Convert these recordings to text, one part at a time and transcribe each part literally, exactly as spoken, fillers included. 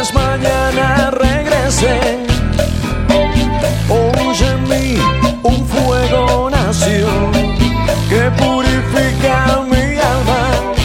vez mañana regrese. Hoy en mí un fuego nació que purifica mi alma.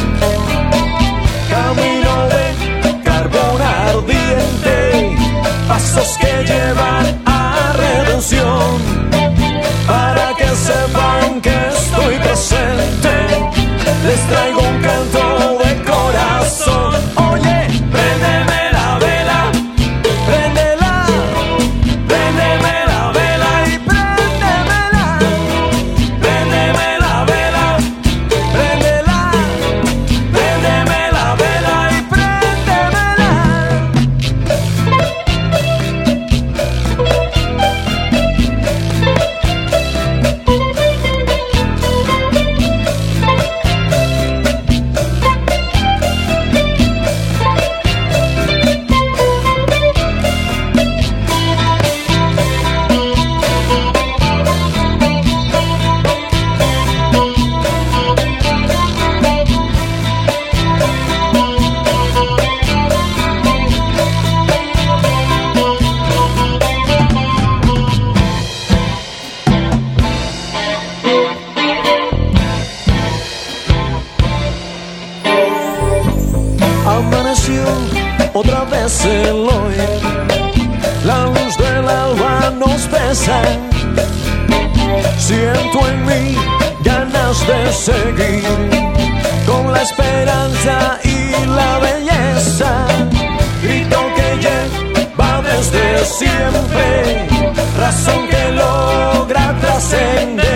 Camino de carbón ardiente, pasos que llevan a redención. Para que sepan que estoy presente, les traigo un canto de corazón. Oye, préndeme la vela, préndela, préndeme la vela y préndemela. Préndeme la vela, préndela, préndeme la vela y préndemela. Amaneció otra vez el hoy, la luz del alba nos besa. Siento en mí ganas de seguir, con la esperanza y la belleza. Grito que lleva desde siempre, razón que logra trascender.